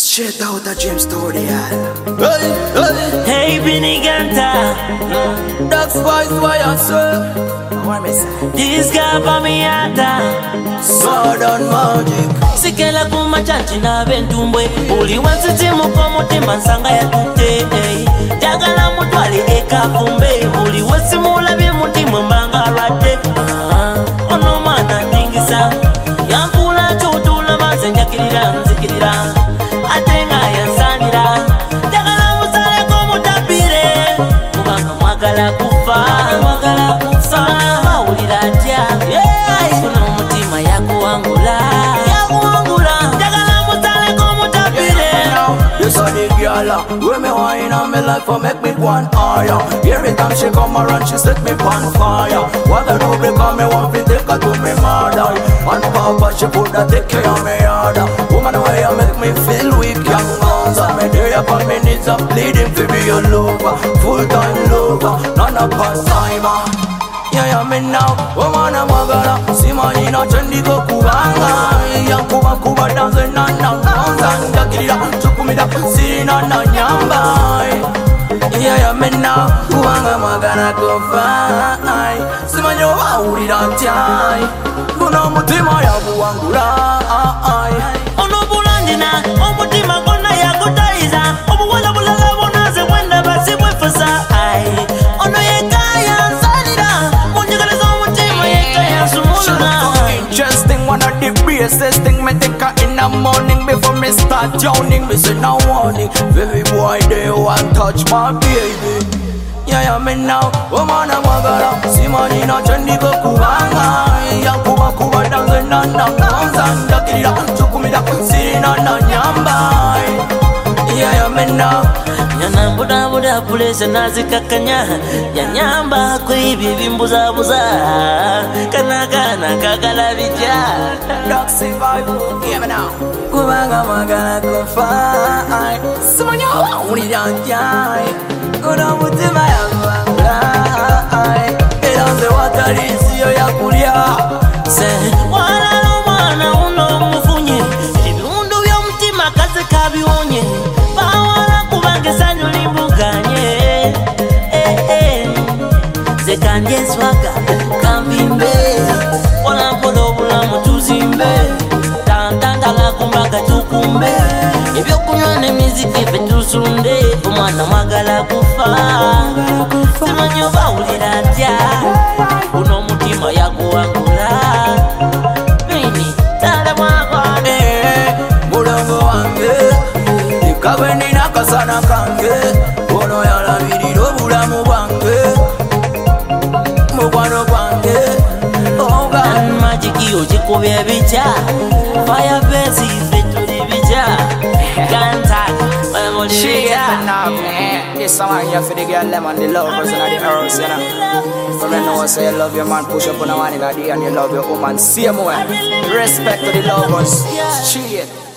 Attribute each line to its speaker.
Speaker 1: Straight out of James Studio.
Speaker 2: Hey, Benny Ganta.
Speaker 1: That's why I say.
Speaker 2: This guy for me ata.
Speaker 1: Southern magic.
Speaker 2: Sikela kuma chanchi na bentumbwe. Uli wansiti mukomo tema nsanga ya tute. Jagala mutwali eka fumbe. Uli wasimula bie mutimu mbanga rate. Ono mana tingisa. Yampula chutula mazenja kirira nzikirira. Atenga yansanira. Jagala musale komutapire. Mubanga mwagala kufa. Mwagala kufa. Maulira atya. Kuna mutima yakuangula. Jagala musale komutapire.
Speaker 1: You saw the girl, when me wine on me life, make me one higher. Every time she come around, she set me on fire. What I do because me want to take her to me mother. And Papa, she put that take care of me harder. Woman, way you make me feel weak, young guns. And me there upon me knees, I'm pleading for be your lover, full-time lover, none of part-timer. Yeah, me now, woman, I'm a girl. See my inner trendy go kubanga. Young kuba dancing on the ground. And the killer, chukumida, sitting on the nyamba. Yeah, me now, kubanga magana go fine. See my new houri dantiai. Kuna mutima ya buangula.
Speaker 2: Ono bulandina, omutima kona ya kutaiza. Obuwala bulala bonaze wenda basi bwefasa. Ono yekaya nsanira. Munyigaleza omutima yekaya sumuluna.
Speaker 1: Interesting, one of the bassest thing me think of in the morning before me start drowning. Me say no warning, baby boy they want touch my baby. Yeah, me now, woman I'm a girl. See money not trendy go kubanga. Young kuba dancing on the ground. And the killer, chukumida, sitting on the nyamba. Yeah, me now.
Speaker 2: Yana buda pulese nazikakanya. Yanyamba kwibi bimbuza buza. Kana kagala bija.
Speaker 1: Doxy vibe, hear me now. Kubanga magana kufai. Simanyo uri danjai. Kuna mutima ya kuangulai. Elanze watarisi yo ya kulia.
Speaker 2: Se wala no mwana uno mufunye. Ibiundu vya mtima kaze kabionye. Bawala kubange sanyo limbuganye. Zekanje swaga kambimbe. Wala mpolo bula mutuzimbe. Tantangala kumbaga tukumbe. Ebyo kunywane miziki fetusunde. Umwana mwagala kufa. Simanyo bawulira atya. Uno mutima yakuangula. Bini tala mwagwane.
Speaker 1: Mulongo wange ikawe nina kasana kange. Ono yalabirira obulamu bwange. Mukwano gwange
Speaker 2: Magic yo jikubye bija. Firebase ifetuli bija. Ganta
Speaker 1: This song here for the girl them and the lovers and the house, you know. But I know say you love your man, push up on a man in a day, and you love your woman same way. Respect to the lovers. Cheat.